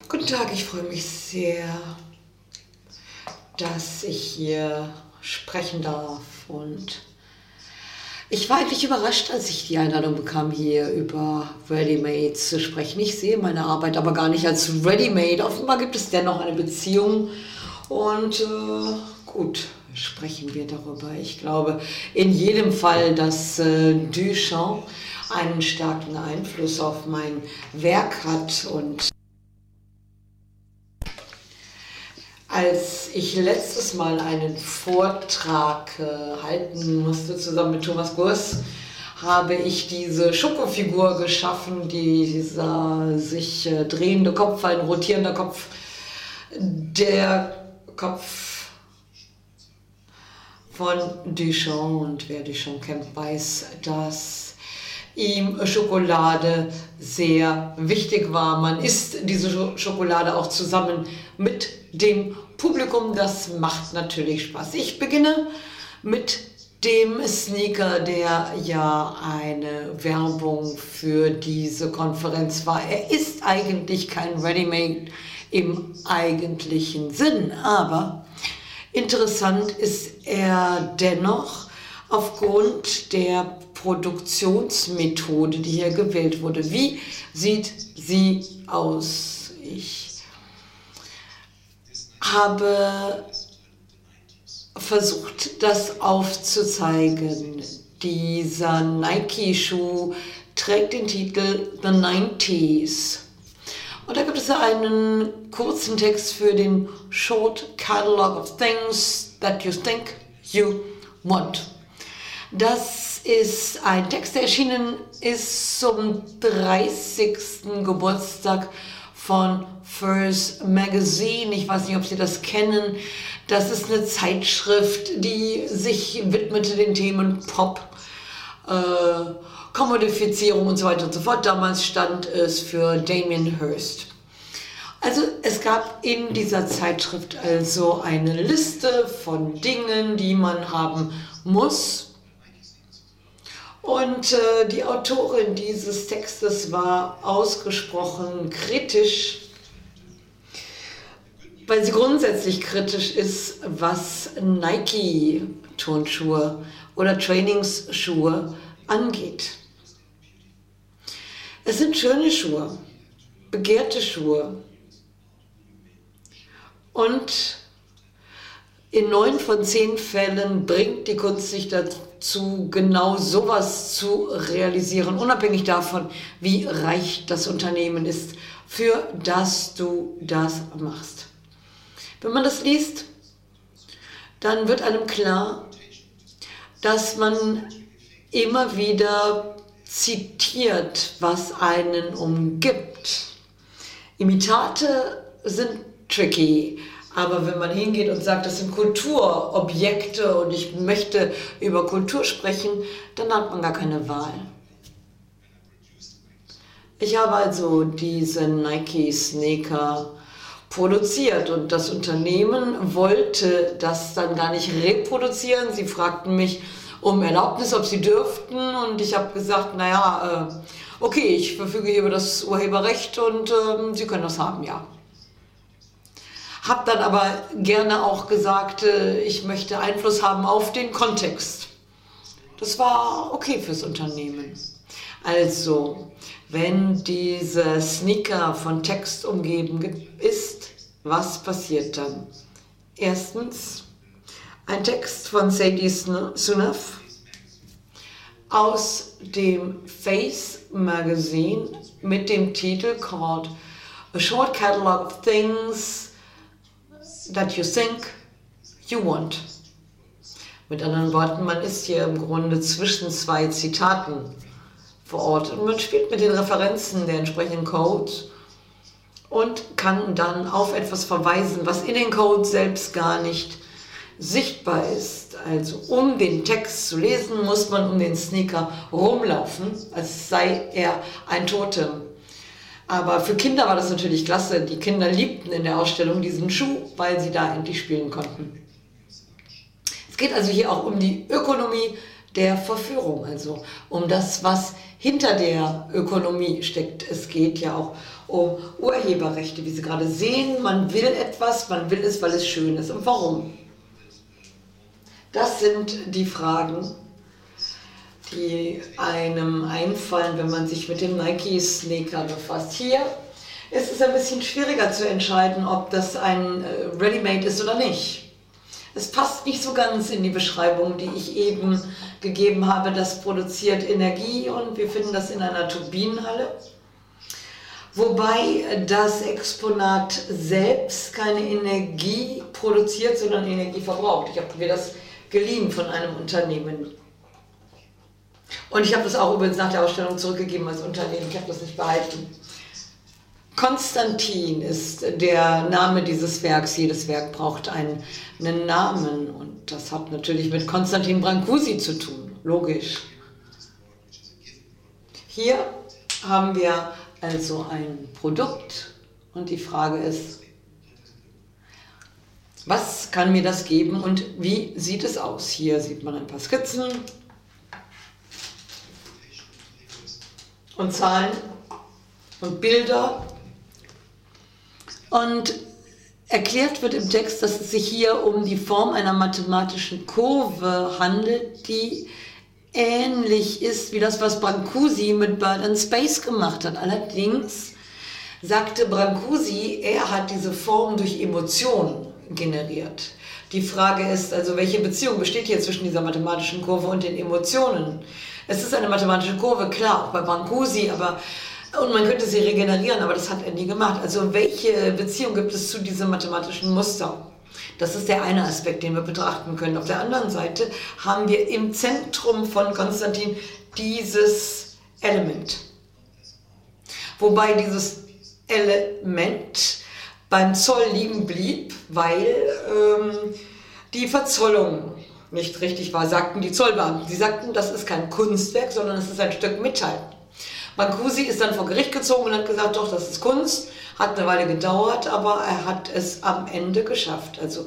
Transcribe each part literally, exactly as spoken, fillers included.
Guten Tag, ich freue mich sehr, dass ich hier sprechen darf. Und ich war eigentlich überrascht, als ich die Einladung bekam, hier über Ready-Made zu sprechen. Ich sehe meine Arbeit aber gar nicht als Ready-Made. Offenbar gibt es dennoch eine Beziehung. Und äh, gut, sprechen wir darüber. Ich glaube in jedem Fall, dass äh, Duchamp einen starken Einfluss auf mein Werk hat. Und als ich letztes Mal einen Vortrag äh, halten musste, zusammen mit Thomas Gurs, habe ich diese Schokofigur geschaffen, dieser sich äh, drehende Kopf, ein rotierender Kopf, der Kopf von Duchamp. Und wer Duchamp kennt, weiß, dass ihm Schokolade sehr wichtig war. Man isst diese Schokolade auch zusammen mit dem Publikum. Das macht natürlich Spaß. Ich beginne mit dem Sneaker, der ja eine Werbung für diese Konferenz war. Er ist eigentlich kein Ready-Made im eigentlichen Sinn, aber interessant ist er dennoch aufgrund der Produktionsmethode, die hier gewählt wurde. Wie sieht sie aus? Ich habe versucht, das aufzuzeigen. Dieser Nike-Schuh trägt den Titel The nineties. Und da gibt es einen kurzen Text für den Short Catalog of Things That You Think You Want. Das ist ein Text, der erschienen ist zum dreißigsten Geburtstag von Furze Magazine. Ich weiß nicht, ob Sie das kennen. Das ist eine Zeitschrift, die sich widmete den Themen Pop, äh, Kommodifizierung und so weiter und so fort. Damals stand es für Damien Hirst. Also es gab in dieser Zeitschrift also eine Liste von Dingen, die man haben muss. Und äh, die Autorin dieses Textes war ausgesprochen kritisch, weil sie grundsätzlich kritisch ist, was Nike-Turnschuhe oder Trainingsschuhe angeht. Es sind schöne Schuhe, begehrte Schuhe. Und in neun von zehn Fällen bringt die Kunst sich dazu, genau sowas zu realisieren, unabhängig davon, wie reich das Unternehmen ist, für das du das machst. Wenn man das liest, dann wird einem klar, dass man immer wieder zitiert, was einen umgibt. Imitate sind tricky. Aber wenn man hingeht und sagt, das sind Kulturobjekte und ich möchte über Kultur sprechen, dann hat man gar keine Wahl. Ich habe also diese Nike-Sneaker produziert und das Unternehmen wollte das dann gar nicht reproduzieren. Sie fragten mich um Erlaubnis, ob sie dürften, und ich habe gesagt, naja, äh, okay, ich verfüge hier über das Urheberrecht und äh, Sie können das haben, ja. Habe dann aber gerne auch gesagt, ich möchte Einfluss haben auf den Kontext. Das war okay fürs Unternehmen. Also, wenn dieser Sneaker von Text umgeben ist, was passiert dann? Erstens, ein Text von Sadie Snoff aus dem Face Magazine mit dem Titel called A Short Catalog of Things That You Think You Want. Mit anderen Worten, man ist hier im Grunde zwischen zwei Zitaten verortet und man spielt mit den Referenzen der entsprechenden Codes und kann dann auf etwas verweisen, was in den Codes selbst gar nicht sichtbar ist. Also um den Text zu lesen, muss man um den Sneaker rumlaufen, als sei er ein Totem. Aber für Kinder war das natürlich klasse. Die Kinder liebten in der Ausstellung diesen Schuh, weil sie da endlich spielen konnten. Es geht also hier auch um die Ökonomie der Verführung, also um das, was hinter der Ökonomie steckt. Es geht ja auch um Urheberrechte, wie Sie gerade sehen. Man will etwas, man will es, weil es schön ist. Und warum? Das sind die Fragen, die einem einfallen, wenn man sich mit dem Nike-Sneaker befasst. Hier ist es ein bisschen schwieriger zu entscheiden, ob das ein Ready-Made ist oder nicht. Es passt nicht so ganz in die Beschreibung, die ich eben gegeben habe. Das produziert Energie und wir finden das in einer Turbinenhalle. Wobei das Exponat selbst keine Energie produziert, sondern Energie verbraucht. Ich habe mir das geliehen von einem Unternehmen. Und ich habe das auch übrigens nach der Ausstellung zurückgegeben als Unternehmen. Ich habe das nicht behalten. Konstantin ist der Name dieses Werks. Jedes Werk braucht einen, einen Namen und das hat natürlich mit Konstantin Brancusi zu tun, logisch. Hier haben wir also ein Produkt und die Frage ist, was kann mir das geben und wie sieht es aus? Hier sieht man ein paar Skizzen und Zahlen und Bilder. Und erklärt wird im Text, dass es sich hier um die Form einer mathematischen Kurve handelt, die ähnlich ist wie das, was Brancusi mit Bird in Space gemacht hat. Allerdings sagte Brancusi, er hat diese Form durch Emotionen generiert. Die Frage ist also, welche Beziehung besteht hier zwischen dieser mathematischen Kurve und den Emotionen? Es ist eine mathematische Kurve, klar, auch bei Brancusi, aber und man könnte sie regenerieren, aber das hat er nie gemacht. Also welche Beziehung gibt es zu diesem mathematischen Muster? Das ist der eine Aspekt, den wir betrachten können. Auf der anderen Seite haben wir im Zentrum von Konstantin dieses Element. Wobei dieses Element beim Zoll liegen blieb, weil ähm, die Verzollung nicht richtig war, sagten die Zollbeamten. Sie sagten, das ist kein Kunstwerk, sondern es ist ein Stück Metall. Brancusi ist dann vor Gericht gezogen und hat gesagt, doch, das ist Kunst, hat eine Weile gedauert, aber er hat es am Ende geschafft. Also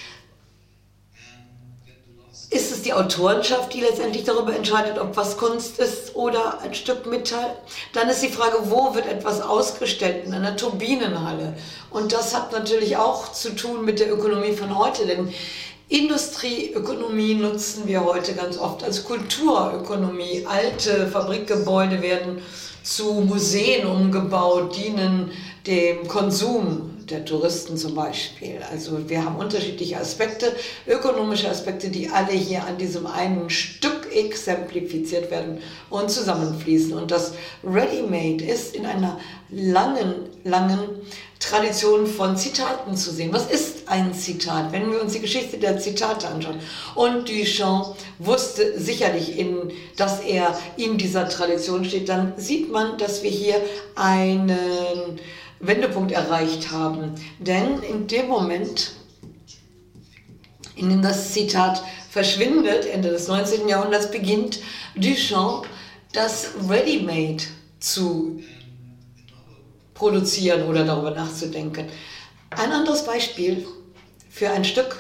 ist es die Autorenschaft, die letztendlich darüber entscheidet, ob was Kunst ist oder ein Stück Metall? Dann ist die Frage, wo wird etwas ausgestellt? In einer Turbinenhalle. Und das hat natürlich auch zu tun mit der Ökonomie von heute, denn Industrieökonomie nutzen wir heute ganz oft als Kulturökonomie. Alte Fabrikgebäude werden zu Museen umgebaut, dienen dem Konsum der Touristen zum Beispiel. Also wir haben unterschiedliche Aspekte, ökonomische Aspekte, die alle hier an diesem einen Stück exemplifiziert werden und zusammenfließen. Und das Ready-Made ist in einer langen, langen Tradition von Zitaten zu sehen. Was ist ein Zitat? Wenn wir uns die Geschichte der Zitate anschauen. Und Duchamp wusste sicherlich, in, dass er in dieser Tradition steht, dann sieht man, dass wir hier einen Wendepunkt erreicht haben. Denn in dem Moment, in dem das Zitat verschwindet, Ende des neunzehnten Jahrhunderts, beginnt Duchamp das Ready-Made zu produzieren oder darüber nachzudenken. Ein anderes Beispiel für ein Stück,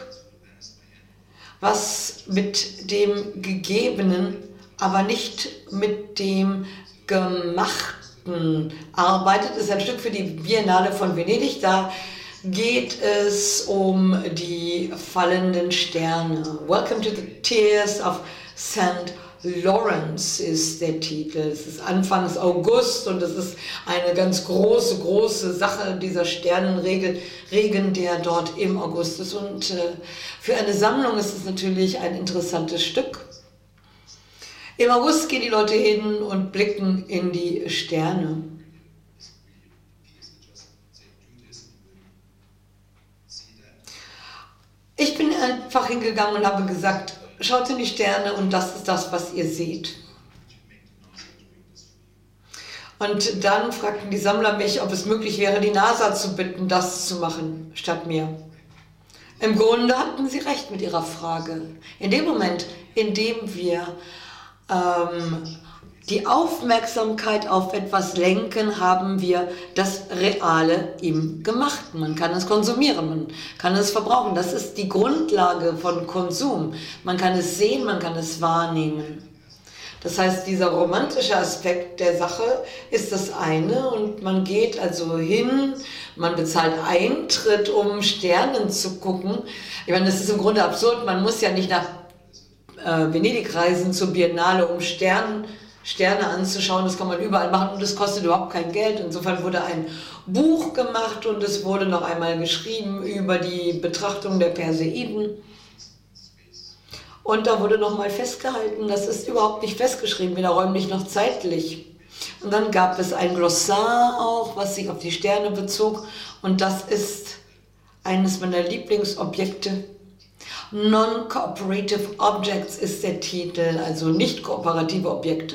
was mit dem Gegebenen, aber nicht mit dem Gemachten arbeitet, ist ein Stück für die Biennale von Venedig. Da geht es um die fallenden Sterne. Welcome to the Tears of Saint Lawrence ist der Titel. Es ist Anfang August und es ist eine ganz große, große Sache, dieser Sternenregen, der dort im August ist. Und äh, für eine Sammlung ist es natürlich ein interessantes Stück. Im August gehen die Leute hin und blicken in die Sterne. Ich bin einfach hingegangen und habe gesagt, schaut in die Sterne und das ist das, was ihr seht. Und dann fragten die Sammler mich, ob es möglich wäre, die NASA zu bitten, das zu machen, statt mir. Im Grunde hatten sie recht mit ihrer Frage. In dem Moment, in dem wir ähm, die Aufmerksamkeit auf etwas lenken, haben wir das Reale im Gemachten. Man kann es konsumieren, man kann es verbrauchen. Das ist die Grundlage von Konsum. Man kann es sehen, man kann es wahrnehmen. Das heißt, dieser romantische Aspekt der Sache ist das eine und man geht also hin, man bezahlt Eintritt, um Sternen zu gucken. Ich meine, das ist im Grunde absurd, man muss ja nicht nach äh, Venedig reisen zur Biennale, um Stern, Sterne anzuschauen, das kann man überall machen und das kostet überhaupt kein Geld. Insofern wurde ein Buch gemacht und es wurde noch einmal geschrieben über die Betrachtung der Perseiden. Und da wurde nochmal festgehalten, das ist überhaupt nicht festgeschrieben, weder räumlich noch zeitlich. Und dann gab es ein Glossar auch, was sich auf die Sterne bezog. Und das ist eines meiner Lieblingsobjekte. Non-Cooperative Objects ist der Titel, also nicht kooperative Objekte,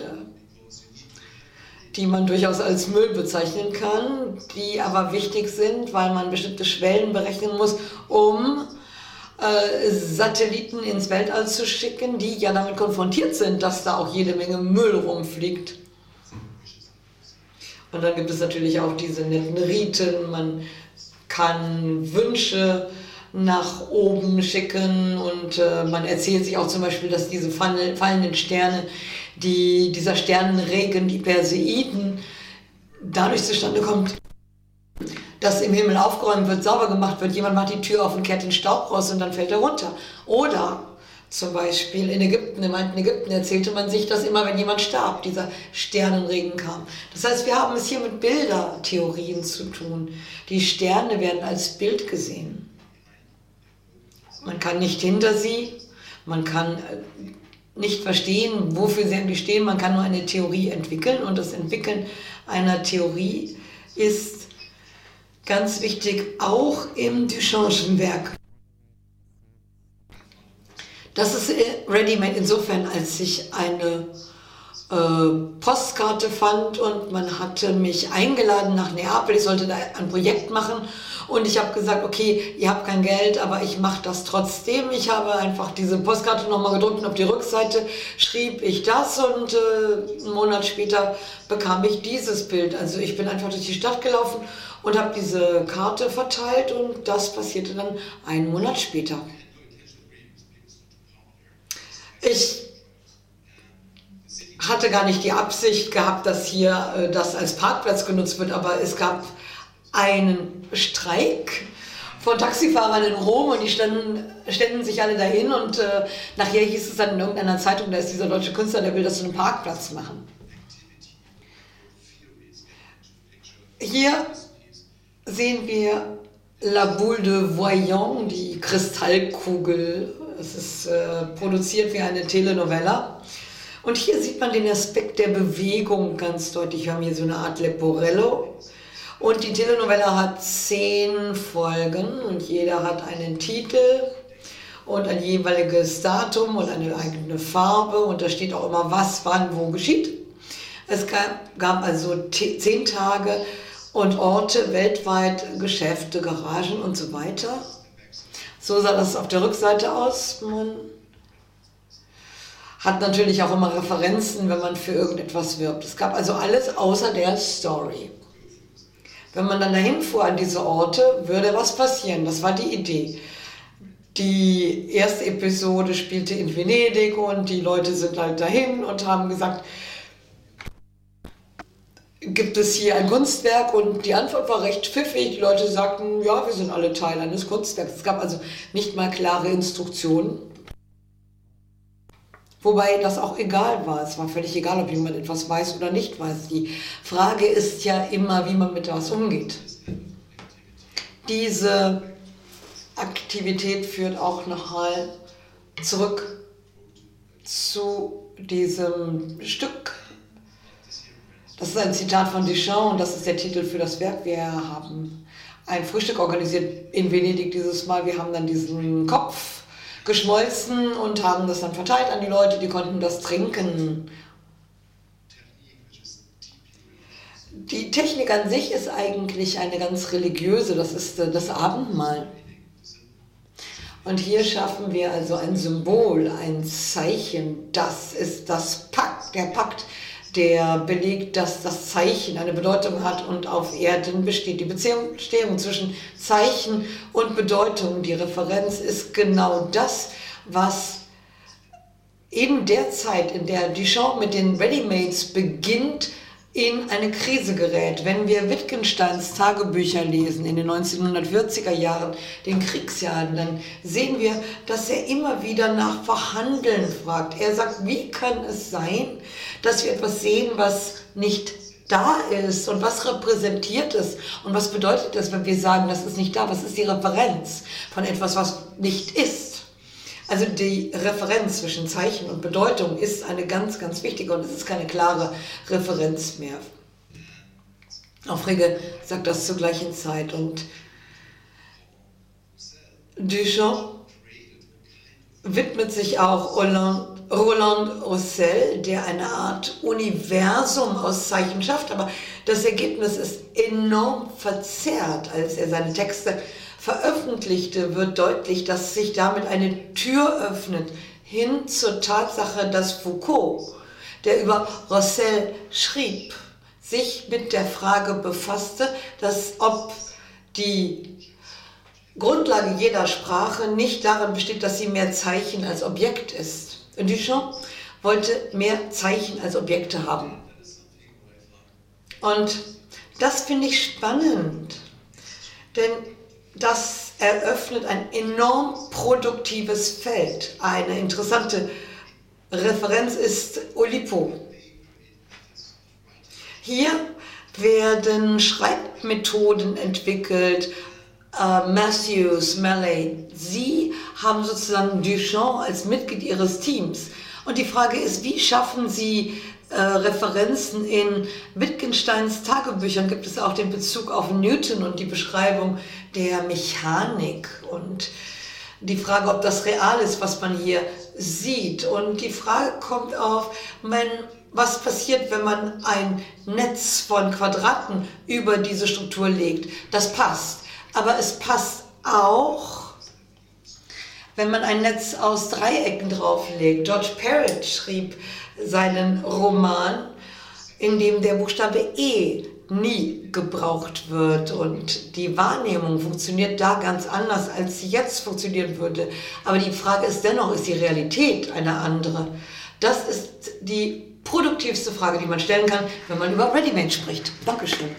die man durchaus als Müll bezeichnen kann, die aber wichtig sind, weil man bestimmte Schwellen berechnen muss, um Satelliten ins Weltall zu schicken, die ja damit konfrontiert sind, dass da auch jede Menge Müll rumfliegt. Und dann gibt es natürlich auch diese netten Riten, man kann Wünsche nach oben schicken und äh, man erzählt sich auch zum Beispiel, dass diese fallenden Sterne, die, dieser Sternenregen, die Perseiden, dadurch zustande kommt, dass im Himmel aufgeräumt wird, sauber gemacht wird, jemand macht die Tür auf und kehrt den Staub raus und dann fällt er runter. Oder zum Beispiel in Ägypten, im alten Ägypten erzählte man sich, dass immer wenn jemand starb, dieser Sternenregen kam. Das heißt, wir haben es hier mit Bildertheorien zu tun. Die Sterne werden als Bild gesehen. Man kann nicht hinter sie, man kann nicht verstehen, wofür sie eigentlich stehen, man kann nur eine Theorie entwickeln und das Entwickeln einer Theorie ist ganz wichtig, auch im Duchamp'schen Werk. Das ist ready-made insofern, als ich eine äh, Postkarte fand und man hatte mich eingeladen nach Neapel, ich sollte da ein Projekt machen und ich habe gesagt, okay, ihr habt kein Geld, aber ich mache das trotzdem. Ich habe einfach diese Postkarte nochmal gedruckt und auf die Rückseite schrieb ich das und äh, einen Monat später bekam ich dieses Bild. Also ich bin einfach durch die Stadt gelaufen und habe diese Karte verteilt und das passierte dann einen Monat später. Ich hatte gar nicht die Absicht gehabt, dass hier äh, das als Parkplatz genutzt wird, aber es gab einen Streik von Taxifahrern in Rom und die standen, ständen sich alle dahin und äh, nachher hieß es dann in irgendeiner Zeitung, da ist dieser deutsche Künstler, der will das zu einem Parkplatz machen. Hier sehen wir La Boule de Voyant, die Kristallkugel. Es ist äh, produziert wie eine Telenovela. Und hier sieht man den Aspekt der Bewegung ganz deutlich. Wir haben hier so eine Art Leporello. Und die Telenovela hat zehn Folgen und jeder hat einen Titel und ein jeweiliges Datum und eine eigene Farbe. Und da steht auch immer, was, wann, wo geschieht. Es gab, gab also zehn Tage und Orte weltweit, Geschäfte, Garagen und so weiter. So sah das auf der Rückseite aus. Man hat natürlich auch immer Referenzen, wenn man für irgendetwas wirbt. Es gab also alles außer der Story. Wenn man dann dahin fuhr an diese Orte, würde was passieren. Das war die Idee. Die erste Episode spielte in Venedig und die Leute sind halt dahin und haben gesagt, gibt es hier ein Kunstwerk? Und die Antwort war recht pfiffig. Die Leute sagten, ja, wir sind alle Teil eines Kunstwerks. Es gab also nicht mal klare Instruktionen. Wobei das auch egal war. Es war völlig egal, ob jemand etwas weiß oder nicht weiß. Die Frage ist ja immer, wie man mit etwas umgeht. Diese Aktivität führt auch nochmal zurück zu diesem Stück. Das ist ein Zitat von Duchamp und das ist der Titel für das Werk. Wir haben ein Frühstück organisiert in Venedig dieses Mal. Wir haben dann diesen Kopf geschmolzen und haben das dann verteilt an die Leute, die konnten das trinken. Die Technik an sich ist eigentlich eine ganz religiöse, das ist das Abendmahl. Und hier schaffen wir also ein Symbol, ein Zeichen, das ist das Pakt, der Pakt, der belegt, dass das Zeichen eine Bedeutung hat und auf Erden besteht die Beziehung, Beziehung zwischen Zeichen und Bedeutung. Die Referenz ist genau das, was in der Zeit, in der Duchamp mit den Readymates beginnt, in eine Krise gerät. Wenn wir Wittgensteins Tagebücher lesen in den neunzehnhundertvierziger Jahren, den Kriegsjahren, dann sehen wir, dass er immer wieder nach Verhandeln fragt. Er sagt, wie kann es sein, dass wir etwas sehen, was nicht da ist und was repräsentiert es und was bedeutet das, wenn wir sagen, das ist nicht da, was ist die Referenz von etwas, was nicht ist. Also die Referenz zwischen Zeichen und Bedeutung ist eine ganz, ganz wichtige und es ist keine klare Referenz mehr. Auch Frege sagt das zur gleichen Zeit und Duchamp widmet sich auch Roland Roussel, der eine Art Universum aus Zeichen schafft, aber das Ergebnis ist enorm verzerrt, als er seine Texte veröffentlichte, wird deutlich, dass sich damit eine Tür öffnet hin zur Tatsache, dass Foucault, der über Roussel schrieb, sich mit der Frage befasste, dass ob die Grundlage jeder Sprache nicht darin besteht, dass sie mehr Zeichen als Objekt ist. Und Duchamp wollte mehr Zeichen als Objekte haben. Und das finde ich spannend, denn das eröffnet ein enorm produktives Feld. Eine interessante Referenz ist Oulipo. Hier werden Schreibmethoden entwickelt, äh, Matthews, Mallet. Sie haben sozusagen Duchamp als Mitglied ihres Teams. Und die Frage ist, wie schaffen sie Äh, Referenzen in Wittgensteins Tagebüchern? Gibt es auch den Bezug auf Newton und die Beschreibung der Mechanik und die Frage, ob das real ist, was man hier sieht. Und die Frage kommt auf, wenn, was passiert, wenn man ein Netz von Quadraten über diese Struktur legt. Das passt, aber es passt auch, wenn man ein Netz aus Dreiecken drauflegt. George Perec schrieb seinen Roman, in dem der Buchstabe E nie gebraucht wird und die Wahrnehmung funktioniert da ganz anders, als sie jetzt funktionieren würde. Aber die Frage ist dennoch, ist die Realität eine andere? Das ist die produktivste Frage, die man stellen kann, wenn man über Readymade spricht. Dankeschön.